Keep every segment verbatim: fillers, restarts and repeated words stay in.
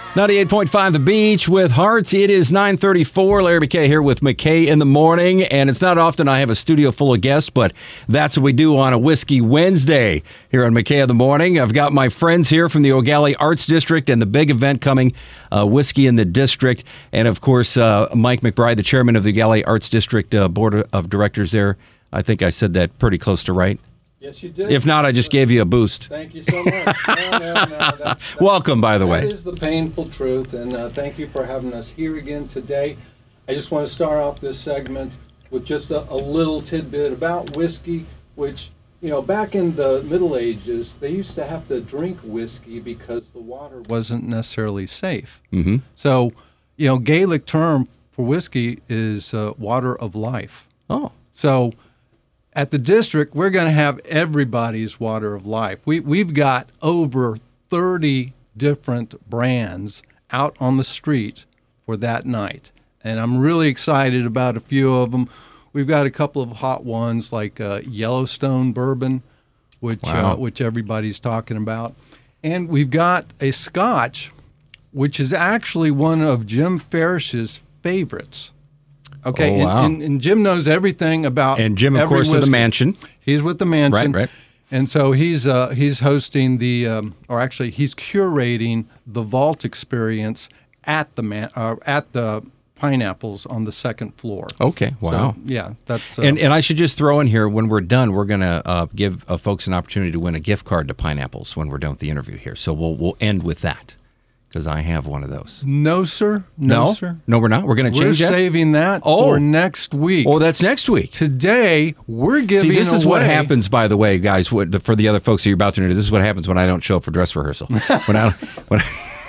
ninety-eight point five The Beach with Hearts. It is nine thirty-four. Larry McKay here with McKay in the Morning. And it's not often I have a studio full of guests, but that's what we do on a Whiskey Wednesday here on McKay in the Morning. I've got my friends here from the Eau Gallie Arts District and the big event coming, uh, Whiskey in the District. And, of course, uh, Mike McBride, the chairman of the Eau Gallie Arts District uh, Board of Directors there. I think I said that pretty close to right. Yes, you did. If not, I just gave you a boost. Thank you so much. No, no, no. That's, that's, Welcome, by the way. That is the painful truth, and uh, thank you for having us here again today. I just want to start off this segment with just a, a little tidbit about whiskey, which, you know, back in the Middle Ages, they used to have to drink whiskey because the water wasn't necessarily safe. Mm-hmm. So, you know, Gaelic term for whiskey is uh, water of life. Oh. So at the district, we're going to have everybody's water of life. We, we've got over thirty different brands out on the street for that night. And I'm really excited about a few of them. We've got a couple of hot ones like uh, Yellowstone Bourbon, which, wow. uh, which everybody's talking about. And we've got a Scotch, which is actually one of Jim Farish's favorites. Okay, oh, wow. and, and, and Jim knows everything about And Jim, of every course, whiskey. of the Mansion. He's with the Mansion. Right, right. And so he's uh, he's hosting the, um, or actually he's curating the vault experience at the man, uh, at the Pineapples on the second floor. Okay, wow. So, yeah, that's. Uh, and and I should just throw in here, when we're done, we're going to uh, give uh, folks an opportunity to win a gift card to Pineapples when we're done with the interview here. So we'll we'll end with that, because I have one of those. No, sir. No, no? sir. No, we're not. We're going to change We're that? saving that Oh. for next week. Oh, that's next week. Today, we're giving See, this is away. what happens, by the way, guys, what, the, for the other folks who you're about to know, this is what happens when I don't show up for dress rehearsal. when I when,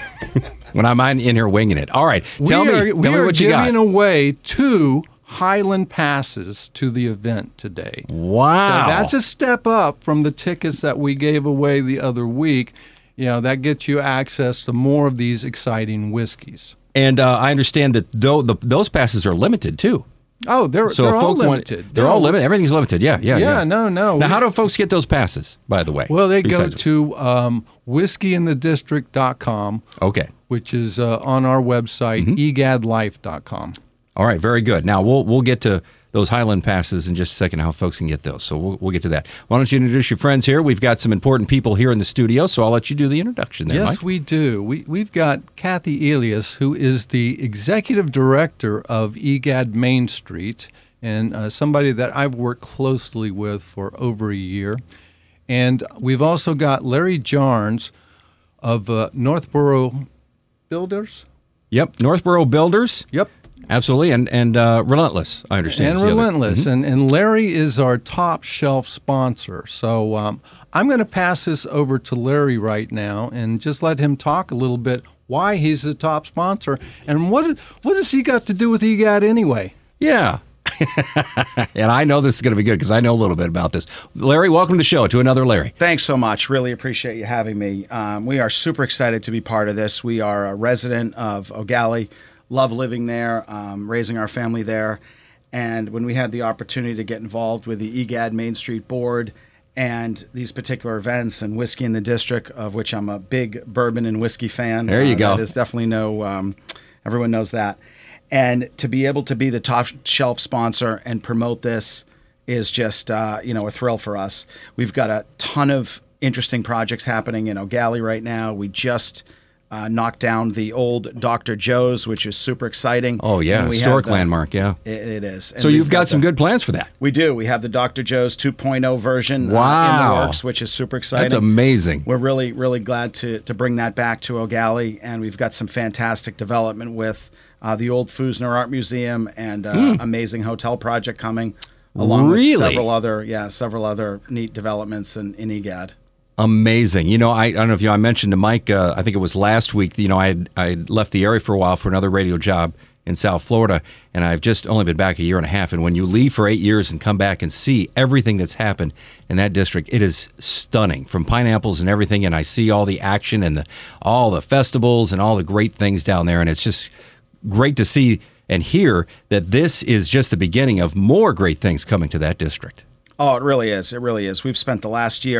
when I'm in here winging it. All right, tell we me, are, tell we me are what you got. giving away two Highland passes to the event today. Wow. So that's a step up from the tickets that we gave away the other week. You know, that gets you access to more of these exciting whiskeys. And uh, I understand that though the, those passes are limited, too. Oh, they're, So they're if all folk want- limited. they're all limited. Everything's limited. Yeah, yeah, yeah. Yeah, no, no. Now, how do folks get those passes, by the way? Well, they go besides- to um, whiskey in the district dot com, Okay. which is uh, on our website, Mm-hmm. egad life dot com. All right, very good. Now, we'll we'll get to those Highland passes in just a second, how folks can get those. So we'll, we'll get to that. Why don't you introduce your friends here? We've got some important people here in the studio, so I'll let you do the introduction there, Yes, Mike. we do. We, we've got Kathy Elias, who is the executive director of EGAD Main Street, and uh, somebody that I've worked closely with for over a year. And we've also got Larry Jarnes of uh, Northborough Builders. Yep, Northborough Builders. Yep. Absolutely, and and uh, Relentless, I understand. And is the other- Relentless. Mhm. And, and Larry is our top shelf sponsor. So um, I'm going to pass this over to Larry right now and just let him talk a little bit why he's the top sponsor and what what has he got to do with EGAD anyway? Yeah. And I know this is going to be good because I know a little bit about this. Larry, welcome to the show, to another Larry. Thanks so much. Really appreciate you having me. Um, we are super excited to be part of this. We are a resident of Eau Gallie, love living there, um, raising our family there. And when we had the opportunity to get involved with the EGAD Main Street Board and these particular events and Whiskey in the District, of which I'm a big bourbon and whiskey fan. There you uh, go. That is definitely no, um, everyone knows that. And to be able to be the top shelf sponsor and promote this is just, uh, you know, a thrill for us. We've got a ton of interesting projects happening in Eau Gallie right now. We just uh, knocked down the old Doctor Joe's, which is super exciting. Oh, yeah, And we historic have the- landmark, yeah. It, it is. And So we've you've got some the- good plans for that. We do. We have the Doctor Joe's two point oh version uh, in Wow. the works, which is super exciting. That's amazing. We're really, really glad to to bring that back to Eau Gallie, and we've got some fantastic development with uh, the old Fusner Art Museum and uh, Mm. amazing hotel project coming, along Really? with several other, yeah, several other neat developments in, in EGAD. Amazing. You know, I, I don't know if you know, I mentioned to Mike, uh, I think it was last week, you know, I had, I had left the area for a while for another radio job in South Florida, and I've just only been back a year and a half. And when you leave for eight years and come back and see everything that's happened in that district, it is stunning, from pineapples and everything. And I see all the action and the, all the festivals and all the great things down there. And it's just great to see and hear that this is just the beginning of more great things coming to that district. Oh, it really is. It really is. We've spent the last year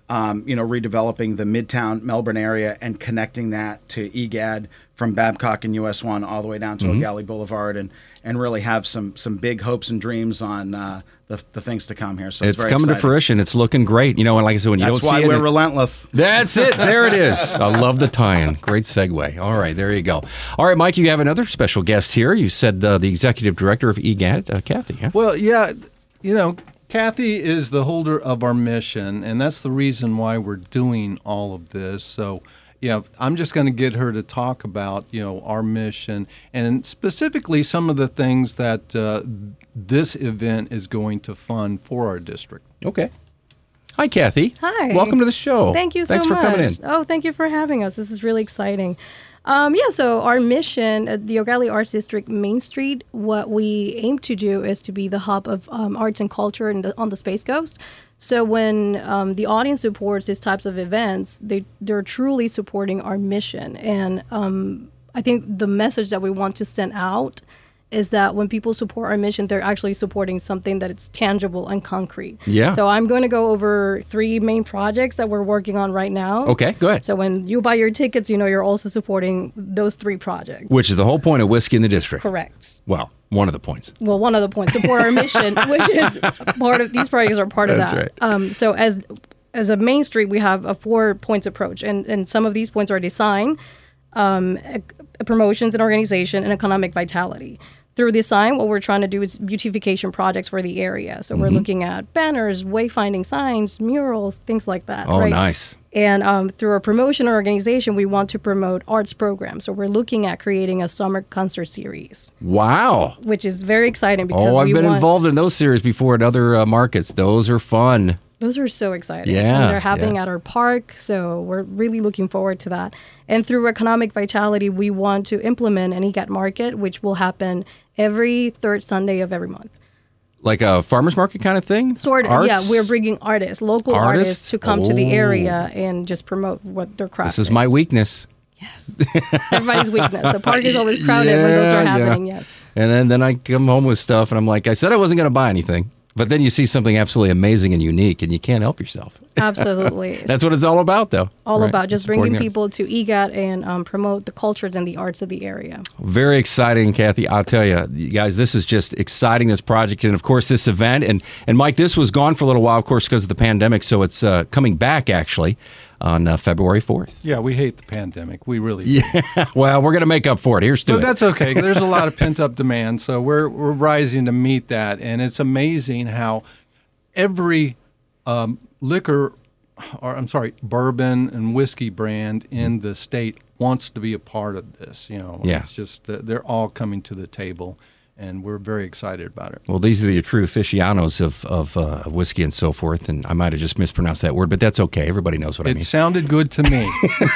um, you know, redeveloping the Midtown Melbourne area and connecting that to E G A D from Babcock and U S one all the way down to mm-hmm. O'Galley Boulevard, and and really have some some big hopes and dreams on uh, the the things to come here. So it's, it's very coming exciting. to fruition. It's looking great. You know, and like I said, when you That's don't see it, why we're it, relentless. That's it. There it is. I love the tie-in. Great segue. All right, there you go. All right, Mike, you have another special guest here. You said uh, the executive director of E G A D, uh, Kathy. Huh? Well, yeah, you know, Kathy is the holder of our mission, and that's the reason why we're doing all of this. So, yeah, I'm just going to get her to talk about, you know, our mission and specifically some of the things that uh, this event is going to fund for our district. Okay. Hi, Kathy. Hi. Welcome to the show. Thank you so Thanks much. Thanks for coming in. Oh, thank you for having us. This is really exciting. Um, yeah, so our mission at the O'Galley Arts District Main Street, what we aim to do is to be the hub of um, arts and culture in the, on the Space Coast. So when um, the audience supports these types of events, they, they're truly supporting our mission. And um, I think the message that we want to send out is that when people support our mission, they're actually supporting something that it's tangible and concrete. Yeah. So I'm going to go over three main projects that we're working on right now. Okay, go ahead. So when you buy your tickets, you know you're also supporting those three projects. Which is the whole point of Whiskey in the District. Correct. Well, one of the points. Well, one of the points, support our mission, which is part of, these projects are part That's of that. Right. Um, so as as a Main Street, we have a four points approach, and, and some of these points are design, um, promotions and organization, and economic vitality. Through design, what we're trying to do is beautification projects for the area. So mm-hmm. we're looking at banners, wayfinding signs, murals, things like that. Oh, right? nice. And um, through our promotion organization, we want to promote arts programs. So we're looking at creating a summer concert series. Wow. Which is very exciting because oh, I've we been want, involved in those series before at other uh, markets. Those are fun. Those are so exciting. Yeah. And they're happening yeah. at our park, so we're really looking forward to that. And through economic vitality, we want to implement an E G A T market, which will happen every third Sunday of every month. Like a farmer's market kind of thing? Sort of, Arts? yeah. We're bringing artists, local Artists? artists, to come oh. to the area and just promote what their craft is. This is my weakness. Yes. It's everybody's weakness. The park is always crowded yeah, when those are happening, yeah. yes. And then, then I come home with stuff, and I'm like, I said I wasn't going to buy anything. But then you see something absolutely amazing and unique, and you can't help yourself. Absolutely. That's what it's all about, though. All right? about just Supporting bringing arts. people to E G A T and um, promote the cultures and the arts of the area. Very exciting, Kathy. I'll tell you, you guys, this is just exciting, this project. And, of course, this event. And, and Mike, this was gone for a little while, of course, because of the pandemic. So it's uh, coming back, actually, on uh, February fourth. Yeah, we hate the pandemic. We really do. Yeah. Well, we're going to make up for it. Here's to but it. That's okay. There's a lot of pent-up demand, so we're we're rising to meet that. And it's amazing how every um, liquor, or I'm sorry, bourbon and whiskey brand in the state wants to be a part of this. You know, Yeah. it's just uh, they're all coming to the table, and we're very excited about it. Well, these are the true aficionados of, of uh, whiskey and so forth. And I might have just mispronounced that word, but that's okay. Everybody knows what I It mean. sounded good to me.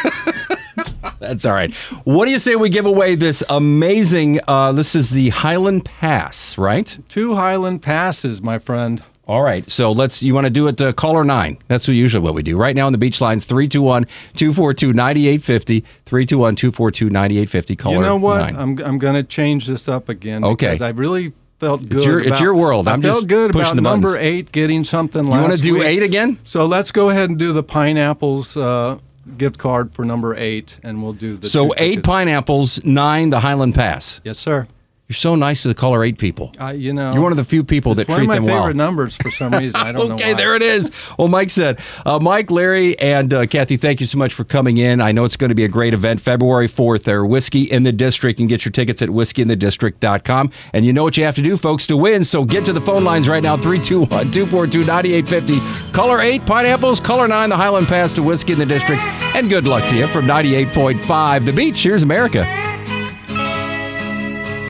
That's all right. What do you say we give away this amazing, uh, this is the Highland Pass, right? Two Highland Passes, my friend. All right. So let's, you want to do it to caller nine. That's usually what we do. Right now on the beach lines, three two one, two four two, nine eight five zero, three two one, two four two, nine eight five zero, caller You know what? nine. I'm I'm going to change this up again Okay. because I really felt good. your- about, it's your world. I I'm felt just good pushing about the number buttons. eight getting something You last want to do week. eight again? So let's go ahead and do the pineapples uh, gift card for number eight, and we'll do the So two eight tickets. pineapples, nine the Highland Pass. Yes, sir. You're so nice to the caller eight people. Uh, you know, You're one of the few people that it's one treat of my them favorite well. numbers for some reason. I don't know Okay, why. there it is. Well, Mike said, uh, Mike, Larry, and uh, Kathy, thank you so much for coming in. I know it's going to be a great event, February fourth. There, Whiskey in the District. You can get your tickets at whiskey in the district dot com. And you know what you have to do, folks, to win. So get to the phone lines right now, three two one, two four two, nine eight five zero. Color eight, pineapples. Color nine, the Highland Pass to Whiskey in the District. And good luck to you from ninety-eight point five The Beach. Here's America.